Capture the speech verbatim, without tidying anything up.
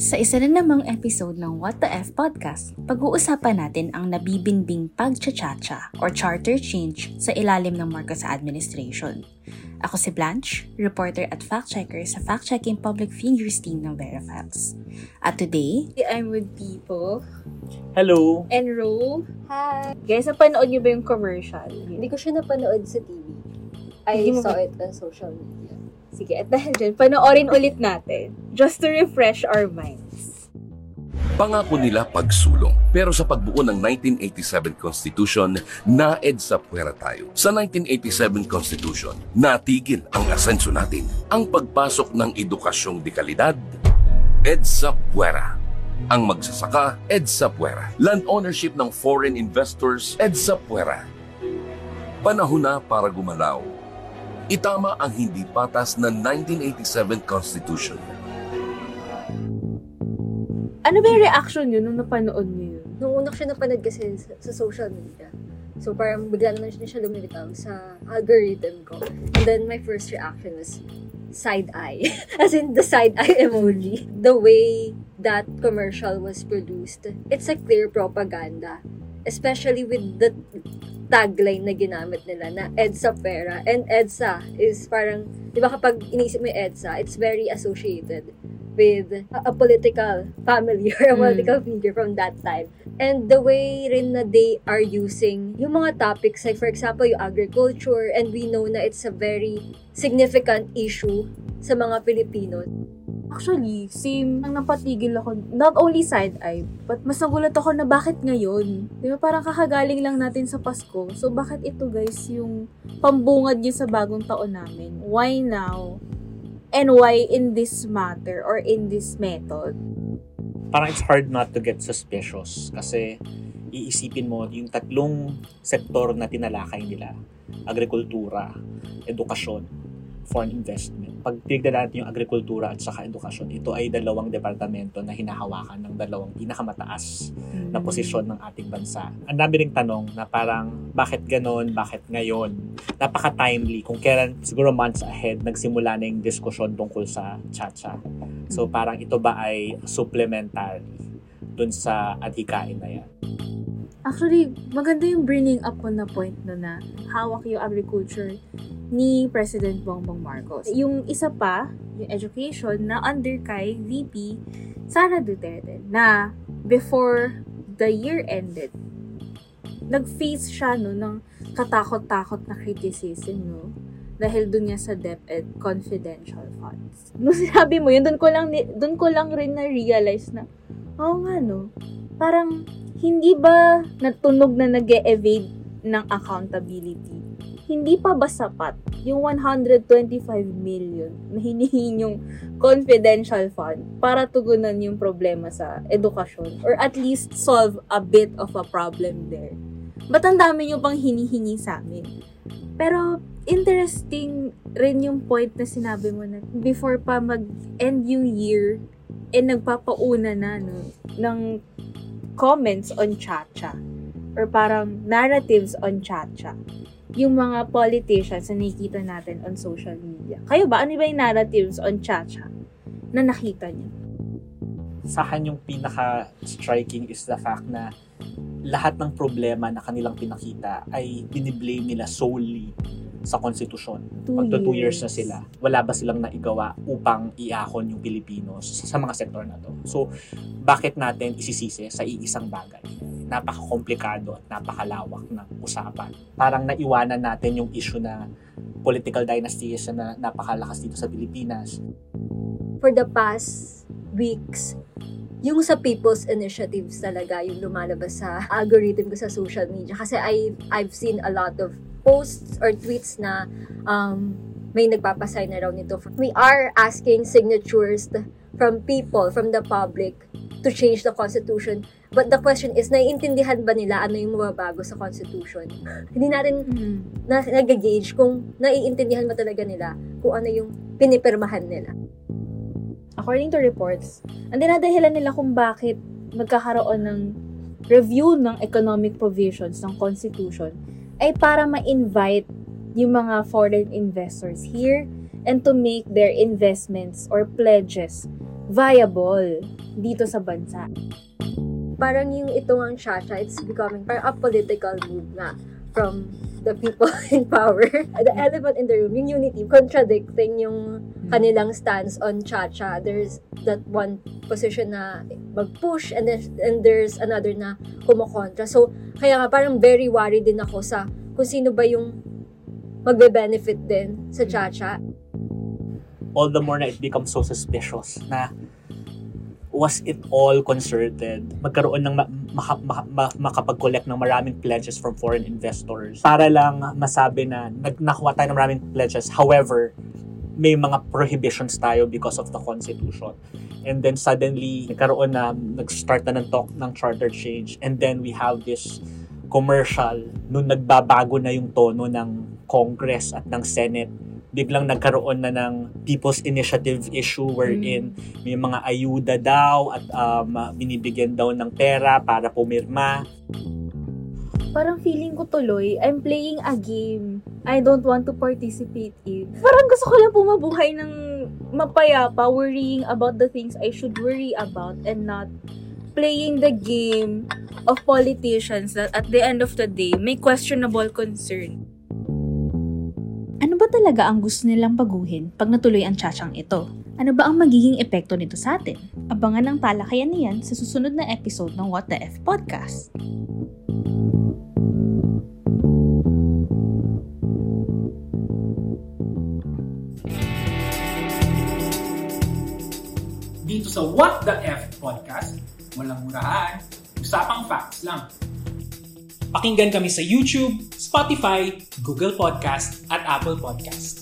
Sa isa na namang episode ng What the F Podcast, pag-uusapan natin ang nabibinbing pagchachacha or charter change sa ilalim ng Marcos administration. Ako si Blanche, reporter at fact-checker sa fact-checking public figures team ng Verifiles. At today, I'm with Pipo. Hello! And Ro. Hi! Guys, napanood niyo ba yung commercial? Hindi ko siya napanood sa T V. I Hindi mo saw ba- it on social media. Sige, at dahil dyan, panoorin ulit natin. Just to refresh our minds. Pangako nila pagsulong. Pero sa pagbuo ng nineteen eighty-seven Constitution, na-EDSA puwera tayo. Sa nineteen eighty-seven Constitution, natigil ang asenso natin. Ang pagpasok ng edukasyong de kalidad, EDSA puwera. Ang magsasaka, EDSA puwera. Land ownership ng foreign investors, EDSA puwera. Panahon na para gumalaw. Itama ang hindi patas na nineteen eighty-seven Constitution. Ano ba yung reaction nyo nung napanood nyo yun? Nung una ko siya napanood kasi sa, sa social media. So parang bigla na siya, siya lumilitaw sa algorithm ko. And then my first reaction was side eye. As in the side eye emoji. The way that commercial was produced, it's a clear propaganda. Especially with the tagline na ginamit nila na EDSA pera. And EDSA is parang, di ba kapag inisip mo yung EDSA, it's very associated with a, a political family or a political mm. figure from that time. And the way rin na they are using yung mga topics, like for example, yung agriculture, and we know na it's a very significant issue sa mga Pilipino. Actually, same ang napatigil ako, not only side-eye, but mas nagulat ako na bakit ngayon? Di ba parang kakagaling lang natin sa Pasko, so bakit ito guys yung pambungad nyo sa bagong taon namin? Why now? And why in this matter or in this method? Parang it's hard not to get suspicious kasi iisipin mo yung tatlong sektor na tinalakay nila, agrikultura, edukasyon, foreign investment. Pag tignan natin yung agrikultura at saka edukasyon, ito ay dalawang departamento na hinahawakan ng dalawang pinakamataas mm. na posisyon ng ating bansa. Ang dami ring tanong na parang bakit ganon, bakit ngayon? Napaka-timely kung kailan siguro months ahead nagsimula na yung diskusyon tungkol sa chacha. So parang ito ba ay supplementary dun sa adhikain na yan? Actually, maganda yung bringing up ko na point no na hawak yung agriculture ni President Bongbong Marcos. Yung isa pa, yung education na under kay V P Sara Duterte na before the year ended, nag-face siya no ng katakot-takot na criticism no dahil dun niya sa DepEd confidential funds. Nung sinabi mo yun, dun ko lang, dun ko lang rin na-realize na, oo nga no, parang hindi ba natunog na nag-e-evade ng accountability? Hindi pa ba sapat yung one hundred twenty-five million na hinihingi yung confidential fund para tugunan yung problema sa edukasyon or at least solve a bit of a problem there? Ba't ang dami nyo pang hinihingi sa amin? Pero interesting rin yung point na sinabi mo na before pa mag-end yung year, eh nagpapauna na no, ng comments on chacha or parang narratives on chacha yung mga politicians na nakikita natin on social media. Kayo ba? Ano ba yung narratives on chacha na nakita niyo? Sa akin yung pinaka-striking is the fact na lahat ng problema na kanilang pinakita ay biniblame nila solely sa konstitusyon. Magto two years na sila. Wala ba silang naigawa upang iahon yung Pilipinos sa mga sektor na to? So, bakit natin isisisi sa iisang bagay? Napaka-komplikado at napakalawak ng usapan. Parang naiwanan natin yung issue na political dynasty na napakalakas dito sa Pilipinas. For the past weeks, yung sa People's Initiatives talaga yung lumalabas sa algorithm ko sa social media. Kasi I, I've seen a lot of posts or tweets na um, may nagpapasign na raw nito. We are asking signatures from people, from the public, to change the Constitution. But the question is, naiintindihan ba nila ano yung mababago sa Constitution? Hindi natin mm-hmm. na, nag-gauge kung naiintindihan ba talaga nila kung ano yung pinipirmahan nila. According to reports, ang dinadahilan nila kung bakit magkakaroon ng review ng economic provisions ng Constitution ay para ma-invite yung mga foreign investors here and to make their investments or pledges viable dito sa bansa. Parang yung ito ang Chacha, it's becoming parang a political move na from the people in power. The elephant in the room, yung unity, contradicting yung kanilang stance on Chacha. There's that one position na mag-push and then and there's another na kumokontra. So, kaya nga parang very worried din ako sa kung sino ba yung magbe-benefit din sa Chacha. All the more na it becomes so suspicious na was it all concerted? Magkaroon ng ma- maka- maka- ma- makapag-collect ng maraming pledges from foreign investors para lang masabi na nag- nakuha tayo ng maraming pledges. However, may mga prohibitions tayo because of the Constitution. And then suddenly, nagkaroon na, nag-start na ng talk ng charter change. And then we have this commercial, nung nagbabago na yung tono ng Congress at ng Senate, biglang nagkaroon na ng People's Initiative issue wherein may mga ayuda daw at um, binibigyan daw ng pera para pumirma. Parang feeling ko tuloy, I'm playing a game I don't want to participate in. Parang gusto ko lang pumabuhay ng mapayapa, worrying about the things I should worry about and not playing the game of politicians that at the end of the day may questionable concern. Ano ba talaga ang gusto nilang baguhin pag natuloy ang tsatsang ito? Ano ba ang magiging epekto nito sa atin? Abangan ang talakayan niyan sa susunod na episode ng What the F Podcast. Dito sa What the F Podcast, walang murahan, usapang facts lang. Pakinggan kami sa YouTube, Spotify, Google Podcast at Apple Podcast.